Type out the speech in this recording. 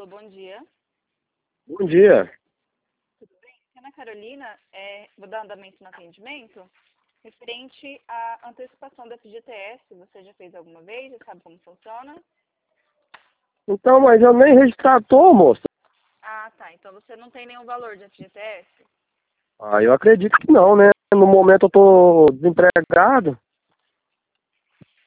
Alô, bom dia. Bom dia. Tudo bem? Aqui é Ana Carolina, vou dar andamento no atendimento. Referente à antecipação da FGTS, você já fez alguma vez? Já sabe como funciona? Então, mas eu nem registrado tô, moça. Ah, tá. Então você não tem nenhum valor de FGTS? Ah, eu acredito que não, né? No momento eu tô desempregado.